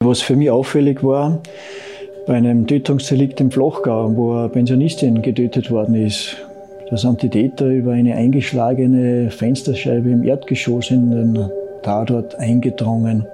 Was für mich auffällig war, bei einem Tötungsdelikt im Flachgau, wo eine Pensionistin getötet worden ist, da sind die Täter über eine eingeschlagene Fensterscheibe im Erdgeschoss in den Tatort eingedrungen.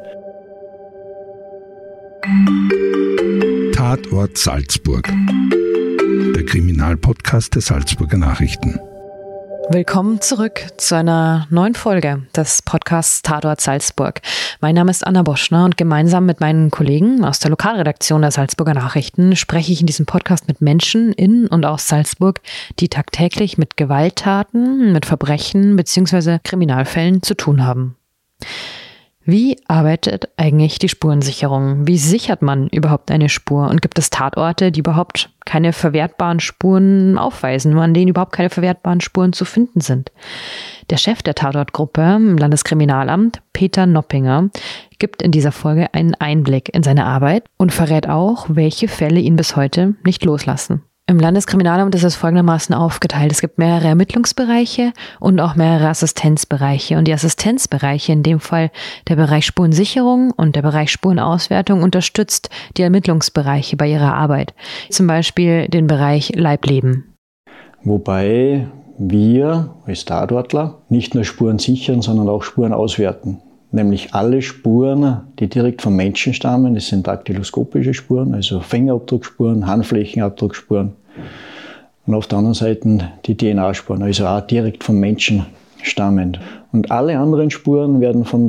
Tatort Salzburg. Der Kriminalpodcast der Salzburger Nachrichten. Willkommen zurück zu einer neuen Folge des Podcasts Tatort Salzburg. Mein Name ist Anna Boschner und gemeinsam mit meinen Kollegen aus der Lokalredaktion der Salzburger Nachrichten spreche ich in diesem Podcast mit Menschen in und aus Salzburg, die tagtäglich mit Gewalttaten, mit Verbrechen bzw. Kriminalfällen zu tun haben. Wie arbeitet eigentlich die Spurensicherung? Wie sichert man überhaupt eine Spur? Und gibt es Tatorte, die überhaupt keine verwertbaren Spuren aufweisen, an denen überhaupt keine verwertbaren Spuren zu finden sind? Der Chef der Tatortgruppe im Landeskriminalamt, Peter Noppinger, gibt in dieser Folge einen Einblick in seine Arbeit und verrät auch, welche Fälle ihn bis heute nicht loslassen. Im Landeskriminalamt ist es folgendermaßen aufgeteilt. Es gibt mehrere Ermittlungsbereiche und auch mehrere Assistenzbereiche. Und die Assistenzbereiche, in dem Fall der Bereich Spurensicherung und der Bereich Spurenauswertung, unterstützt die Ermittlungsbereiche bei ihrer Arbeit. Zum Beispiel den Bereich Leibleben. Wobei wir als Tatortler nicht nur Spuren sichern, sondern auch Spuren auswerten. Nämlich alle Spuren, die direkt vom Menschen stammen, das sind daktyloskopische Spuren, also Fingerabdruckspuren, Handflächenabdruckspuren. Und auf der anderen Seite die DNA-Spuren, also auch direkt vom Menschen stammend. Und alle anderen Spuren werden vom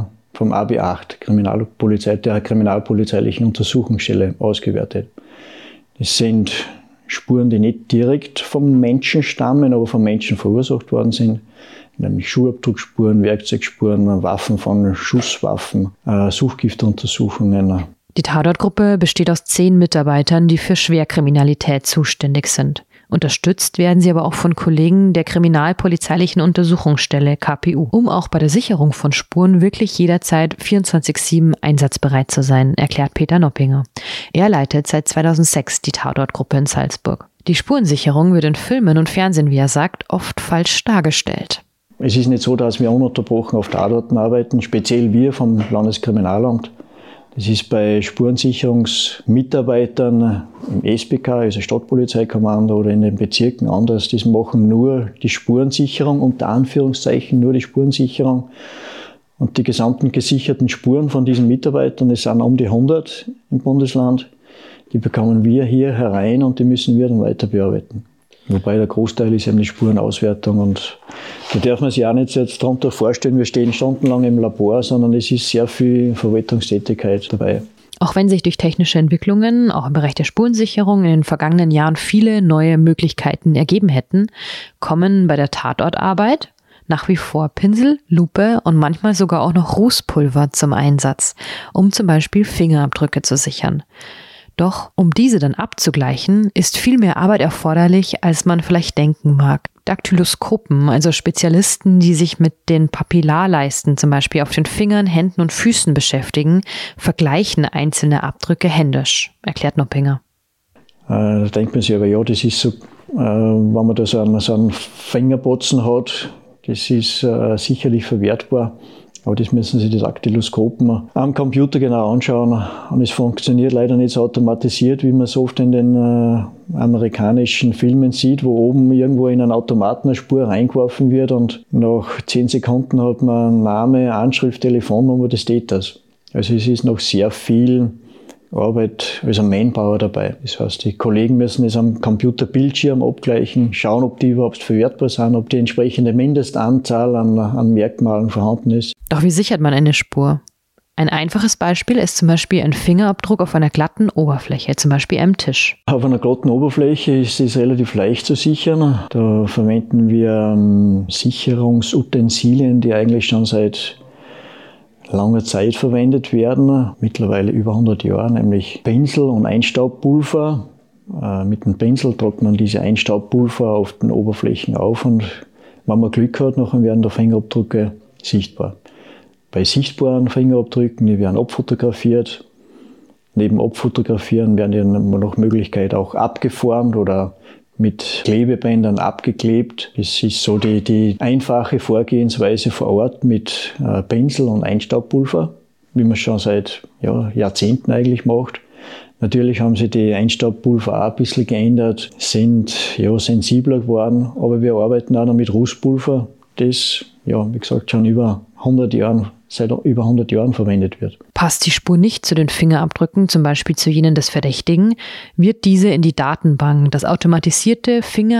AB8, der kriminalpolizeilichen Untersuchungsstelle, ausgewertet. Das sind Spuren, die nicht direkt vom Menschen stammen, aber vom Menschen verursacht worden sind. Nämlich Schuhabdruckspuren, Werkzeugspuren, Waffen von Schusswaffen, Suchgiftuntersuchungen. Die Tatortgruppe besteht aus 10 Mitarbeitern, die für Schwerkriminalität zuständig sind. Unterstützt werden sie aber auch von Kollegen der kriminalpolizeilichen Untersuchungsstelle KPU, um auch bei der Sicherung von Spuren wirklich jederzeit 24/7 einsatzbereit zu sein, erklärt Peter Noppinger. Er leitet seit 2006 die Tatortgruppe in Salzburg. Die Spurensicherung wird in Filmen und Fernsehen, wie er sagt, oft falsch dargestellt. Es ist nicht so, dass wir ununterbrochen auf Tatorten arbeiten, speziell wir vom Landeskriminalamt. Das ist bei Spurensicherungsmitarbeitern im SPK, also Stadtpolizeikommando oder in den Bezirken anders. Die machen nur die Spurensicherung, unter Anführungszeichen nur die Spurensicherung. Und die gesamten gesicherten Spuren von diesen Mitarbeitern, es sind um die 100 im Bundesland, die bekommen wir hier herein und die müssen wir dann weiter bearbeiten. Wobei der Großteil ist eben die Spurenauswertung und da darf man sich auch nicht jetzt darunter vorstellen, wir stehen stundenlang im Labor, sondern es ist sehr viel Verwaltungstätigkeit dabei. Auch wenn sich durch technische Entwicklungen, auch im Bereich der Spurensicherung in den vergangenen Jahren viele neue Möglichkeiten ergeben hätten, kommen bei der Tatortarbeit nach wie vor Pinsel, Lupe und manchmal sogar auch noch Rußpulver zum Einsatz, um zum Beispiel Fingerabdrücke zu sichern. Doch um diese dann abzugleichen, ist viel mehr Arbeit erforderlich, als man vielleicht denken mag. Daktyloskopen, also Spezialisten, die sich mit den Papillarleisten zum Beispiel auf den Fingern, Händen und Füßen beschäftigen, vergleichen einzelne Abdrücke händisch, erklärt Noppinger. Da denkt man sich aber, ja, das ist so, wenn man da so einen Fingerbotzen hat, das ist sicherlich verwertbar. Aber das müssen Sie die Daktyloskopen am Computer genau anschauen. Und es funktioniert leider nicht so automatisiert, wie man es oft in den amerikanischen Filmen sieht, wo oben irgendwo in einen Automaten eine Spur reingeworfen wird und nach 10 Sekunden hat man Name, Anschrift, Telefonnummer des Täters. Also es ist noch sehr viel Arbeit, also Manpower dabei. Das heißt, die Kollegen müssen es am Computerbildschirm abgleichen, schauen, ob die überhaupt verwertbar sind, ob die entsprechende Mindestanzahl an Merkmalen vorhanden ist. Doch wie sichert man eine Spur? Ein einfaches Beispiel ist zum Beispiel ein Fingerabdruck auf einer glatten Oberfläche, zum Beispiel einem Tisch. Auf einer glatten Oberfläche ist es relativ leicht zu sichern. Da verwenden wir Sicherungsutensilien, die eigentlich schon seit langer Zeit verwendet werden, mittlerweile über 100 Jahre, nämlich Pinsel und Einstaubpulver. Mit dem Pinsel trocknen diese Einstaubpulver auf den Oberflächen auf und wenn man Glück hat, nachher werden die Fingerabdrücke sichtbar. Bei sichtbaren Fingerabdrücken, die werden abfotografiert. Neben Abfotografieren werden die nach Möglichkeit auch abgeformt oder mit Klebebändern abgeklebt. Das ist so die einfache Vorgehensweise vor Ort mit Pinsel und Einstaubpulver. wie man es schon seit Jahrzehnten eigentlich macht. Natürlich haben sich die Einstaubpulver auch ein bisschen geändert, sind sensibler geworden, aber wir arbeiten auch noch mit Rustpulver, das, wie gesagt, schon seit über 100 Jahren verwendet wird. Passt die Spur nicht zu den Fingerabdrücken, zum Beispiel zu jenen des Verdächtigen, wird diese in die Datenbank, das automatisierte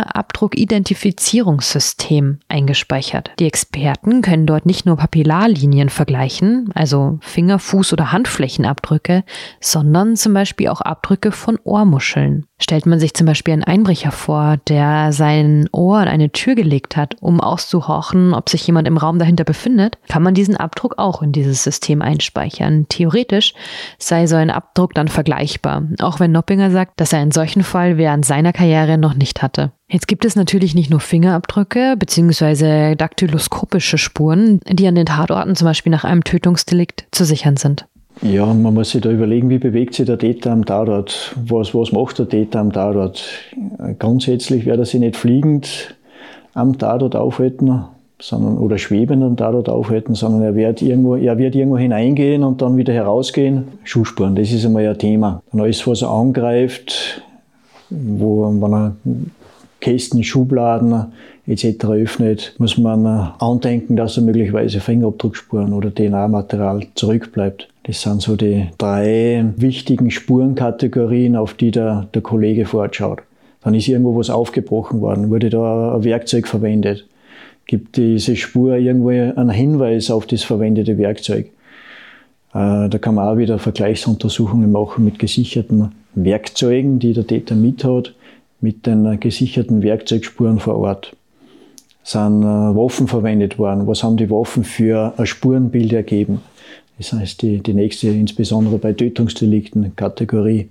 Fingerabdruck-Identifizierungssystem, eingespeichert. Die Experten können dort nicht nur Papillarlinien vergleichen, also Finger-, Fuß- oder Handflächenabdrücke, sondern zum Beispiel auch Abdrücke von Ohrmuscheln. Stellt man sich zum Beispiel einen Einbrecher vor, der sein Ohr an eine Tür gelegt hat, um auszuhorchen, ob sich jemand im Raum dahinter befindet, kann man diesen Abdruck auch in dieses System einspeichern. Theoretisch sei so ein Abdruck dann vergleichbar, auch wenn Noppinger sagt, dass er einen solchen Fall während seiner Karriere noch nicht hatte. Jetzt gibt es natürlich nicht nur Fingerabdrücke bzw. daktyloskopische Spuren, die an den Tatorten zum Beispiel nach einem Tötungsdelikt zu sichern sind. Ja, man muss sich da überlegen, wie bewegt sich der Täter am Tatort, was macht der Täter am Tatort. Grundsätzlich wird er sich nicht fliegend am Tatort aufhalten, oder schwebend am Tatort aufhalten, sondern er wird irgendwo hineingehen und dann wieder herausgehen. Schuhspuren, das ist einmal ein Thema. Dann alles, was er angreift, wenn er Kästen, Schubladen etc. öffnet, muss man andenken, dass er möglicherweise Fingerabdruckspuren oder DNA-Material zurückbleibt. Das sind so die 3 wichtigen Spurenkategorien, auf die der Kollege fortschaut. Dann ist irgendwo was aufgebrochen worden, wurde da ein Werkzeug verwendet. Gibt diese Spur irgendwo einen Hinweis auf das verwendete Werkzeug. Da kann man auch wieder Vergleichsuntersuchungen machen mit gesicherten Werkzeugen, die der Täter mit hat, mit den gesicherten Werkzeugspuren vor Ort. Sind Waffen verwendet worden? Was haben die Waffen für ein Spurenbild ergeben? Das heißt, die nächste, insbesondere bei Tötungsdelikten, Kategorie,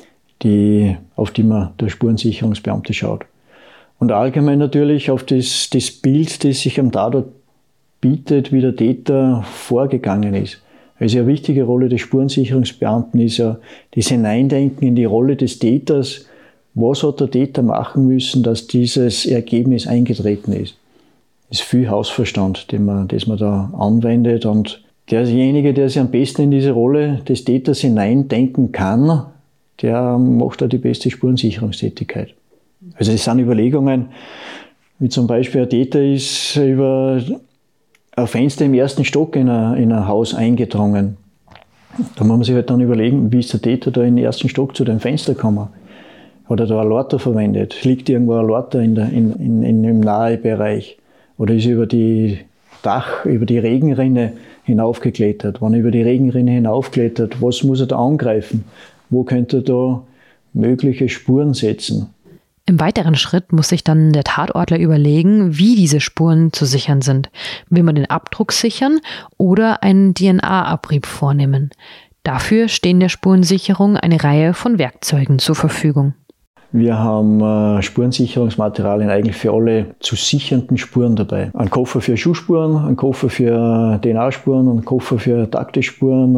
auf die man der Spurensicherungsbeamte schaut. Und allgemein natürlich auf das Bild, das sich am Tatort bietet, wie der Täter vorgegangen ist. Also eine wichtige Rolle des Spurensicherungsbeamten ist ja das Hineindenken in die Rolle des Täters. Was hat der Täter machen müssen, dass dieses Ergebnis eingetreten ist? Das ist viel Hausverstand, das man da anwendet. Und derjenige, der sich am besten in diese Rolle des Täters hineindenken kann, der macht auch die beste Spurensicherungstätigkeit. Also das sind Überlegungen, wie zum Beispiel ein Täter ist über ein Fenster im 1. Stock in ein Haus eingedrungen. Da muss man sich halt dann überlegen, wie ist der Täter da in den 1. Stock zu dem Fenster gekommen? Hat er da eine Leiter verwendet? Liegt irgendwo eine Leiter im Nahebereich? Oder ist er über die Regenrinne hinaufgeklettert? Wenn er über die Regenrinne hinaufklettert, was muss er da angreifen? Wo könnte er da mögliche Spuren setzen? Im weiteren Schritt muss sich dann der Tatortler überlegen, wie diese Spuren zu sichern sind. Will man den Abdruck sichern oder einen DNA-Abrieb vornehmen? Dafür stehen der Spurensicherung eine Reihe von Werkzeugen zur Verfügung. Wir haben Spurensicherungsmaterialien eigentlich für alle zu sichernden Spuren dabei. Ein Koffer für Schuhspuren, ein Koffer für DNA-Spuren, ein Koffer für Daktyspuren.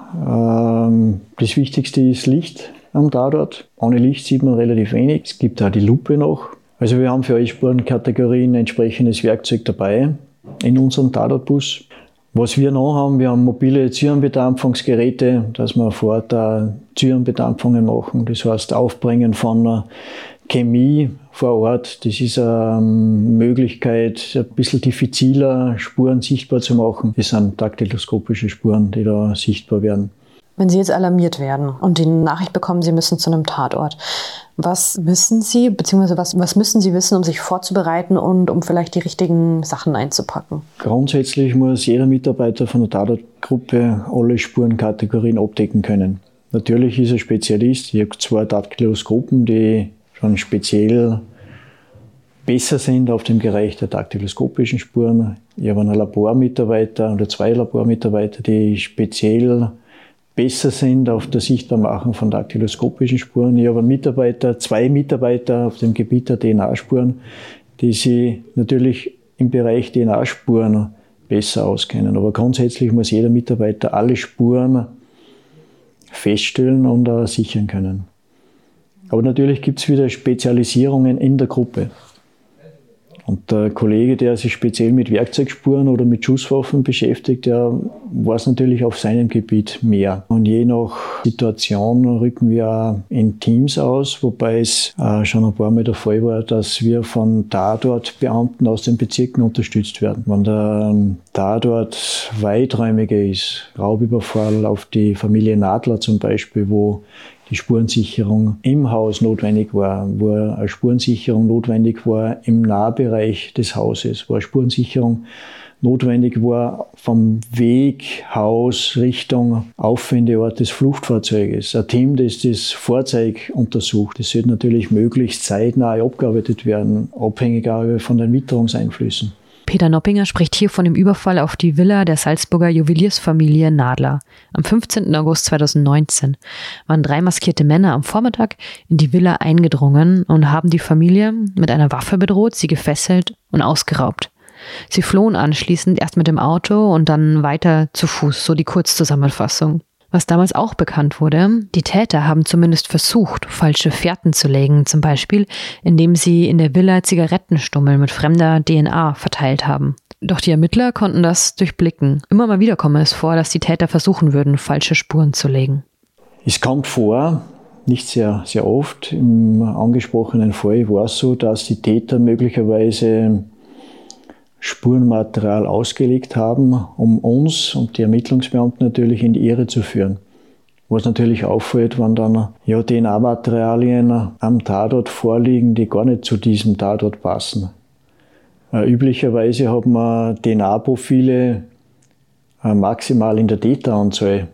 Das Wichtigste ist Licht am Tatort. Ohne Licht sieht man relativ wenig. Es gibt auch die Lupe noch. Also wir haben für alle Spurenkategorien entsprechendes Werkzeug dabei in unserem Tatortbus. Was wir noch haben, wir haben mobile Zyrenbedampfungsgeräte, dass wir vor Ort Zyrenbedampfungen machen. Das heißt Aufbringen von Chemie vor Ort. Das ist eine Möglichkeit, ein bisschen diffiziler Spuren sichtbar zu machen. Das sind daktyloskopische Spuren, die da sichtbar werden. Wenn Sie jetzt alarmiert werden und die Nachricht bekommen, Sie müssen zu einem Tatort, was müssen Sie, beziehungsweise was müssen Sie wissen, um sich vorzubereiten und um vielleicht die richtigen Sachen einzupacken? Grundsätzlich muss jeder Mitarbeiter von der Tatortgruppe alle Spurenkategorien abdecken können. Natürlich ist er Spezialist. Ich habe 2 Daktyloskopen, die schon speziell besser sind auf dem Bereich der daktyloskopischen Spuren. Ich habe einen Labormitarbeiter oder 2 Labormitarbeiter, die speziell besser sind auf der Sichtbarmachung von daktyloskopischen Spuren. Ich habe 2 Mitarbeiter auf dem Gebiet der DNA-Spuren, die sich natürlich im Bereich DNA-Spuren besser auskennen. Aber grundsätzlich muss jeder Mitarbeiter alle Spuren feststellen und sichern können. Aber natürlich gibt es wieder Spezialisierungen in der Gruppe. Und der Kollege, der sich speziell mit Werkzeugspuren oder mit Schusswaffen beschäftigt, der weiß natürlich auf seinem Gebiet mehr. Und je nach Situation rücken wir auch in Teams aus, wobei es schon ein paar Mal der Fall war, dass wir von Tatortbeamten aus den Bezirken unterstützt werden. Wenn der Tatort weiträumiger ist, Raubüberfall auf die Familie Nadler zum Beispiel, wo die Spurensicherung im Haus notwendig war, wo eine Spurensicherung notwendig war im Nahbereich des Hauses, wo eine Spurensicherung notwendig war vom Weg, Haus, Richtung Auffindeort des Fluchtfahrzeuges. Ein Team, das das Fahrzeug untersucht, das sollte natürlich möglichst zeitnah abgearbeitet werden, abhängig auch von den Witterungseinflüssen. Peter Noppinger spricht hier von dem Überfall auf die Villa der Salzburger Juweliersfamilie Nadler. Am 15. August 2019 waren 3 maskierte Männer am Vormittag in die Villa eingedrungen und haben die Familie mit einer Waffe bedroht, sie gefesselt und ausgeraubt. Sie flohen anschließend erst mit dem Auto und dann weiter zu Fuß, so die Kurzzusammenfassung. Was damals auch bekannt wurde, die Täter haben zumindest versucht, falsche Fährten zu legen, zum Beispiel, indem sie in der Villa Zigarettenstummel mit fremder DNA verteilt haben. Doch die Ermittler konnten das durchblicken. Immer mal wieder komme es vor, dass die Täter versuchen würden, falsche Spuren zu legen. Es kommt vor, nicht sehr, sehr oft. Im angesprochenen Fall war es so, dass die Täter möglicherweise Spurenmaterial ausgelegt haben, um uns und die Ermittlungsbeamten natürlich in die Irre zu führen. Was natürlich auffällt, wenn dann DNA-Materialien am Tatort vorliegen, die gar nicht zu diesem Tatort passen. Üblicherweise hat man DNA-Profile maximal in der Täteranzahl,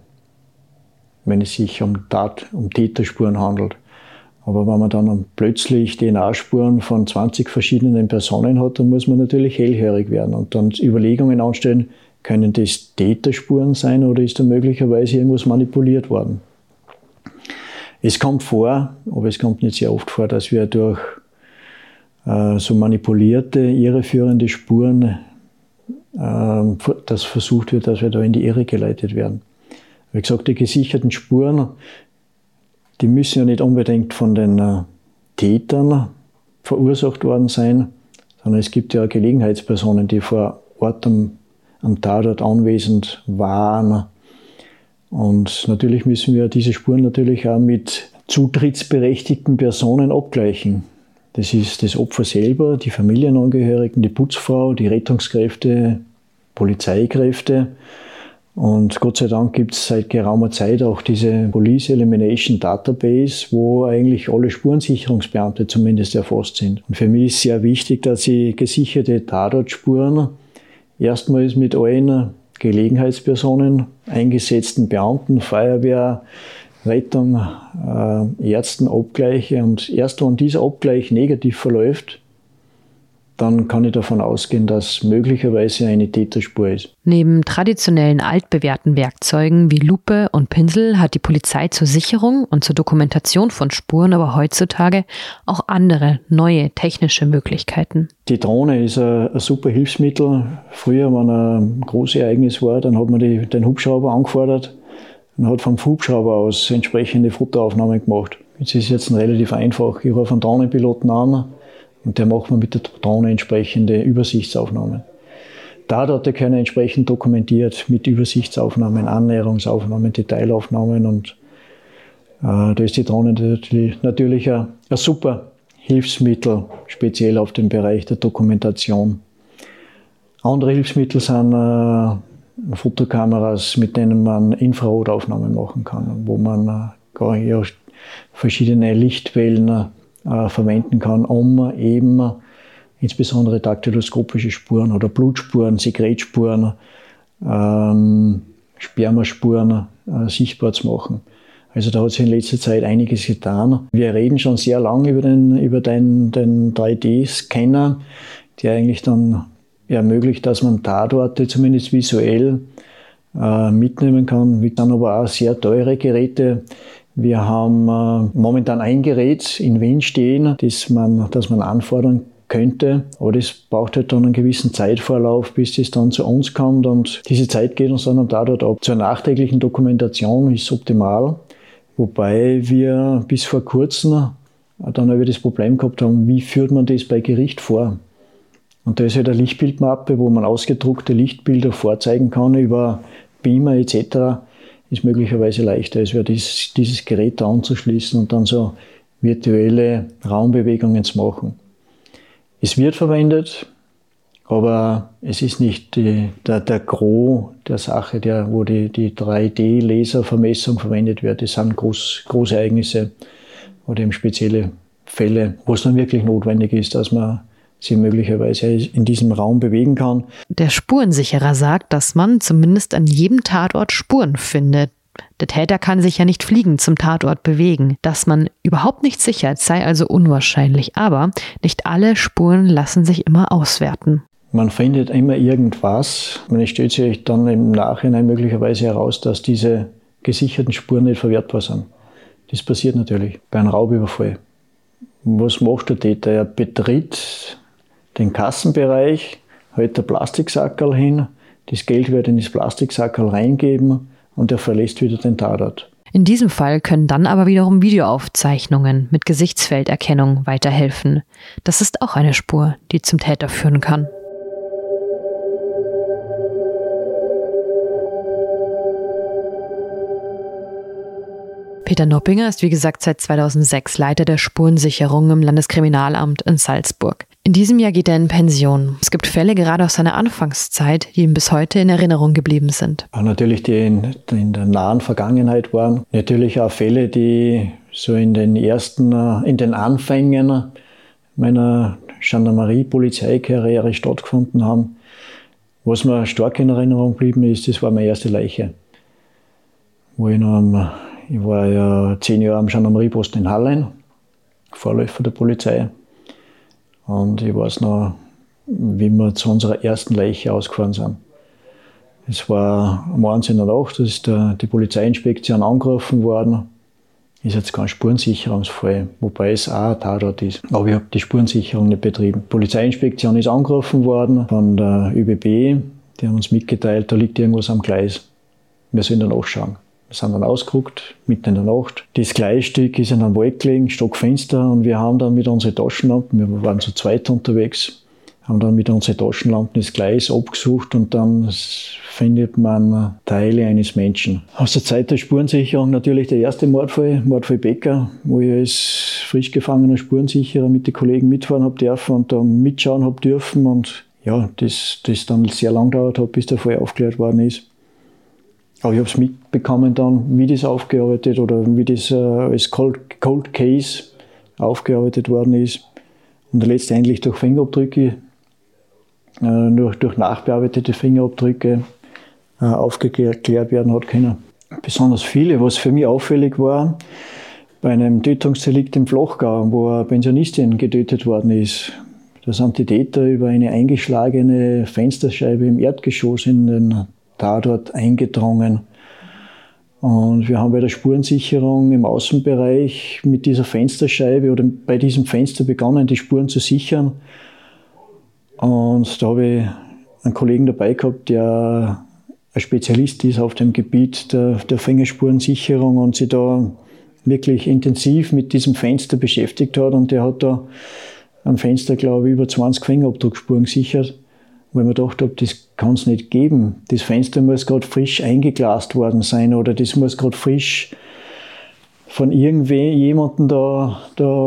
wenn es sich um Täterspuren handelt. Aber wenn man dann plötzlich DNA-Spuren von 20 verschiedenen Personen hat, dann muss man natürlich hellhörig werden und dann Überlegungen anstellen, können das Täterspuren sein oder ist da möglicherweise irgendwas manipuliert worden. Es kommt vor, aber es kommt nicht sehr oft vor, dass wir durch so manipulierte, irreführende Spuren, dass versucht wird, dass wir da in die Irre geleitet werden. Wie gesagt, die gesicherten Spuren, die müssen ja nicht unbedingt von den Tätern verursacht worden sein, sondern es gibt ja Gelegenheitspersonen, die vor Ort am Tatort anwesend waren. Und natürlich müssen wir diese Spuren natürlich auch mit zutrittsberechtigten Personen abgleichen. Das ist das Opfer selber, die Familienangehörigen, die Putzfrau, die Rettungskräfte, Polizeikräfte. Und Gott sei Dank gibt es seit geraumer Zeit auch diese Police Elimination Database, wo eigentlich alle Spurensicherungsbeamte zumindest erfasst sind. Und für mich ist sehr wichtig, dass ich gesicherte Tatortspuren erstmals mit allen Gelegenheitspersonen, eingesetzten Beamten, Feuerwehr, Rettung, Ärzten abgleiche. Und erst wenn dieser Abgleich negativ verläuft, dann kann ich davon ausgehen, dass möglicherweise eine Täterspur ist. Neben traditionellen altbewährten Werkzeugen wie Lupe und Pinsel hat die Polizei zur Sicherung und zur Dokumentation von Spuren aber heutzutage auch andere, neue technische Möglichkeiten. Die Drohne ist ein super Hilfsmittel. Früher, wenn ein Großereignis war, dann hat man den Hubschrauber angefordert und hat vom Hubschrauber aus entsprechende Fotoaufnahmen gemacht. Das ist jetzt relativ einfach. Ich rufe einen Drohnenpiloten an, und der macht man mit der Drohne entsprechende Übersichtsaufnahmen. Tatorte können entsprechend dokumentiert mit Übersichtsaufnahmen, Annäherungsaufnahmen, Detailaufnahmen und da ist die Drohne natürlich ein super Hilfsmittel, speziell auf dem Bereich der Dokumentation. Andere Hilfsmittel sind Fotokameras, mit denen man Infrarotaufnahmen machen kann, wo man verschiedene Lichtwellen verwenden kann, um eben insbesondere daktyloskopische Spuren oder Blutspuren, Sekretspuren, Spermaspuren sichtbar zu machen. Also da hat sich in letzter Zeit einiges getan. Wir reden schon sehr lange über den 3D-Scanner, der eigentlich dann ermöglicht, dass man Tatorte zumindest visuell mitnehmen kann. Wir haben aber auch sehr teure Geräte. Wir haben momentan ein Gerät in Wien stehen, das man anfordern könnte, aber das braucht halt dann einen gewissen Zeitvorlauf, bis das dann zu uns kommt und diese Zeit geht uns dann am Tatort ab. Zur nachträglichen Dokumentation ist es optimal, wobei wir bis vor kurzem dann über das Problem gehabt haben, wie führt man das bei Gericht vor? Und da ist halt eine Lichtbildmappe, wo man ausgedruckte Lichtbilder vorzeigen kann über Beamer etc. Ist möglicherweise leichter, als wäre dieses Gerät da anzuschließen und dann so virtuelle Raumbewegungen zu machen. Es wird verwendet, aber es ist nicht der Gros der Sache, wo die 3D-Laservermessung verwendet wird. Das sind Großereignisse oder eben spezielle Fälle, wo es dann wirklich notwendig ist, dass man sie möglicherweise in diesem Raum bewegen kann. Der Spurensicherer sagt, dass man zumindest an jedem Tatort Spuren findet. Der Täter kann sich ja nicht fliegend zum Tatort bewegen. Dass man überhaupt nicht sichert, sei also unwahrscheinlich. Aber nicht alle Spuren lassen sich immer auswerten. Man findet immer irgendwas. Es stellt sich dann im Nachhinein möglicherweise heraus, dass diese gesicherten Spuren nicht verwertbar sind. Das passiert natürlich bei einem Raubüberfall. Was macht der Täter? Er betritt den Kassenbereich, hält der Plastiksackerl hin, das Geld wird in das Plastiksackerl reingeben und er verlässt wieder den Tatort. In diesem Fall können dann aber wiederum Videoaufzeichnungen mit Gesichtsfelderkennung weiterhelfen. Das ist auch eine Spur, die zum Täter führen kann. Peter Noppinger ist wie gesagt seit 2006 Leiter der Spurensicherung im Landeskriminalamt in Salzburg. In diesem Jahr geht er in Pension. Es gibt Fälle gerade aus seiner Anfangszeit, die ihm bis heute in Erinnerung geblieben sind. Natürlich, die in der nahen Vergangenheit waren. Natürlich auch Fälle, die so in den Anfängen meiner Gendarmerie-Polizeikarriere stattgefunden haben. Was mir stark in Erinnerung geblieben ist, das war meine erste Leiche. Ich war ja 10 Jahre am Gendarmerieposten in Hallein, Vorläufer der Polizei. Und ich weiß noch, wie wir zu unserer ersten Leiche ausgefahren sind. Es war am 1 in der Nacht, da ist die Polizeiinspektion angerufen worden. Ist jetzt kein Spurensicherungsfall, wobei es auch ein Tatort ist. Aber ich habe die Spurensicherung nicht betrieben. Die Polizeiinspektion ist angerufen worden von der ÖBB. Die haben uns mitgeteilt, da liegt irgendwas am Gleis. Wir sollen da nachschauen. Wir sind dann ausgeguckt, mitten in der Nacht. Das Gleisstück ist in einem Wald gelegen, Stockfenster, und wir haben dann mit unseren Taschenlampen, wir waren zu zweit unterwegs, haben dann mit unseren Taschenlampen das Gleis abgesucht und dann findet man Teile eines Menschen. Aus der Zeit der Spurensicherung natürlich der erste Mordfall Becker, wo ich als frisch gefangener Spurensicherer mit den Kollegen mitfahren habe dürfen und da mitschauen habe dürfen und ja, das dann sehr lang gedauert hat, bis der Fall aufgeklärt worden ist. Aber ich habe es mitbekommen dann, wie das aufgearbeitet oder wie das als Cold Case aufgearbeitet worden ist und letztendlich durch Fingerabdrücke, durch nachbearbeitete Fingerabdrücke aufgeklärt werden hat können. Besonders viele, was für mich auffällig war, bei einem Tötungsdelikt im Flachgau, wo eine Pensionistin getötet worden ist. Da sind die Täter über eine eingeschlagene Fensterscheibe im Erdgeschoss in den Tatort eingedrungen. Und wir haben bei der Spurensicherung im Außenbereich mit dieser Fensterscheibe oder bei diesem Fenster begonnen, die Spuren zu sichern. Und da habe ich einen Kollegen dabei gehabt, der ein Spezialist ist auf dem Gebiet der Fingerspurensicherung und sich da wirklich intensiv mit diesem Fenster beschäftigt hat. Und der hat da am Fenster, glaube ich, über 20 Fingerabdruckspuren gesichert. Weil man gedacht habe, das kann es nicht geben. Das Fenster muss gerade frisch eingeglast worden sein oder das muss gerade frisch von jemandem da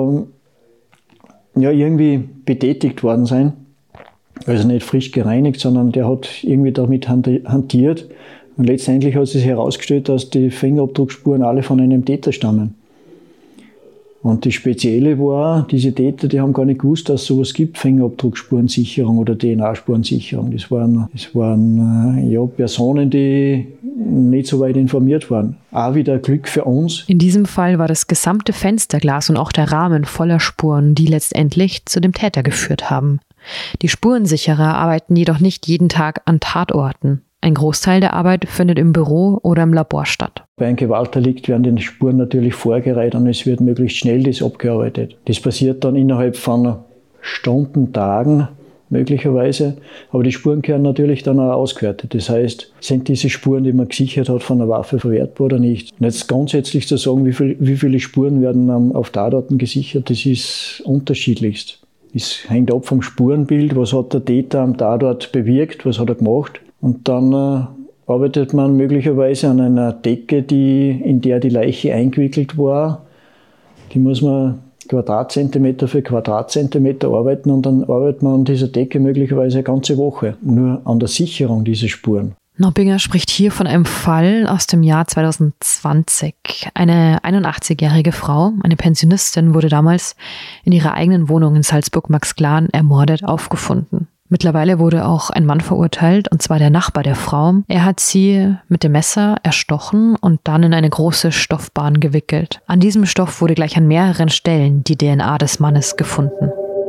irgendwie betätigt worden sein. Also nicht frisch gereinigt, sondern der hat irgendwie damit hantiert. Und letztendlich hat sich herausgestellt, dass die Fingerabdruckspuren alle von einem Täter stammen. Und das Spezielle war, diese Täter, die haben gar nicht gewusst, dass es sowas gibt, Fingerabdruckspurensicherung oder DNA-Spurensicherung. Das waren Personen, die nicht so weit informiert waren. Auch wieder Glück für uns. In diesem Fall war das gesamte Fensterglas und auch der Rahmen voller Spuren, die letztendlich zu dem Täter geführt haben. Die Spurensicherer arbeiten jedoch nicht jeden Tag an Tatorten. Ein Großteil der Arbeit findet im Büro oder im Labor statt. Bei einem Gewaltdelikt werden die Spuren natürlich vorgereiht und es wird möglichst schnell das abgearbeitet. Das passiert dann innerhalb von Stunden, Tagen möglicherweise, aber die Spuren gehören natürlich dann auch ausgewertet. Das heißt, sind diese Spuren, die man gesichert hat, von der Waffe verwertbar oder nicht? Und jetzt grundsätzlich zu sagen, wie viele Spuren werden auf Tatorten gesichert, das ist unterschiedlichst. Es hängt ab vom Spurenbild, was hat der Täter am Tatort bewirkt, was hat er gemacht. Und dann arbeitet man möglicherweise an einer Decke, in der die Leiche eingewickelt war. Die muss man Quadratzentimeter für Quadratzentimeter arbeiten und dann arbeitet man an dieser Decke möglicherweise eine ganze Woche, nur an der Sicherung dieser Spuren. Noppinger spricht hier von einem Fall aus dem Jahr 2020. Eine 81-jährige Frau, eine Pensionistin, wurde damals in ihrer eigenen Wohnung in Salzburg-Maxglan ermordet aufgefunden. Mittlerweile wurde auch ein Mann verurteilt, und zwar der Nachbar der Frau. Er hat sie mit dem Messer erstochen und dann in eine große Stoffbahn gewickelt. An diesem Stoff wurde gleich an mehreren Stellen die DNA des Mannes gefunden.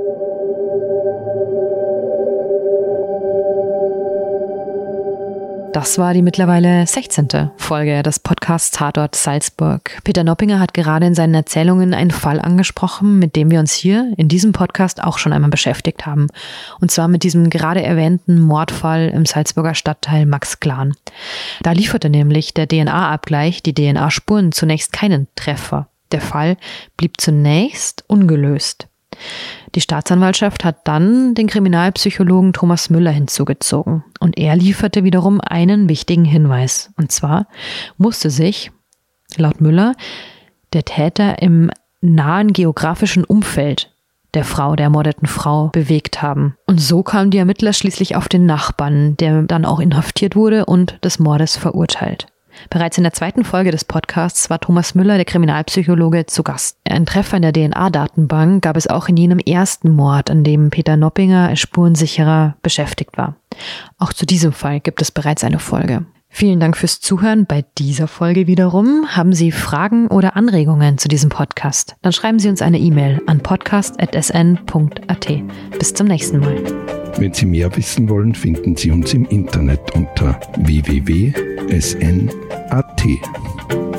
Das war die mittlerweile 16. Folge des Podcasts Tatort Salzburg. Peter Noppinger hat gerade in seinen Erzählungen einen Fall angesprochen, mit dem wir uns hier in diesem Podcast auch schon einmal beschäftigt haben. Und zwar mit diesem gerade erwähnten Mordfall im Salzburger Stadtteil Maxglan. Da lieferte nämlich der DNA-Abgleich die DNA-Spuren zunächst keinen Treffer. Der Fall blieb zunächst ungelöst. Die Staatsanwaltschaft hat dann den Kriminalpsychologen Thomas Müller hinzugezogen und er lieferte wiederum einen wichtigen Hinweis. Und zwar musste sich, laut Müller, der Täter im nahen geografischen Umfeld der ermordeten Frau, bewegt haben. Und so kamen die Ermittler schließlich auf den Nachbarn, der dann auch inhaftiert wurde und des Mordes verurteilt. Bereits in der 2. Folge des Podcasts war Thomas Müller, der Kriminalpsychologe, zu Gast. Einen Treffer in der DNA-Datenbank gab es auch in jenem ersten Mord, an dem Peter Noppinger als Spurensicherer beschäftigt war. Auch zu diesem Fall gibt es bereits eine Folge. Vielen Dank fürs Zuhören. Bei dieser Folge wiederum haben Sie Fragen oder Anregungen zu diesem Podcast. Dann schreiben Sie uns eine E-Mail an podcast@sn.at. Bis zum nächsten Mal. Wenn Sie mehr wissen wollen, finden Sie uns im Internet unter www.sn.at.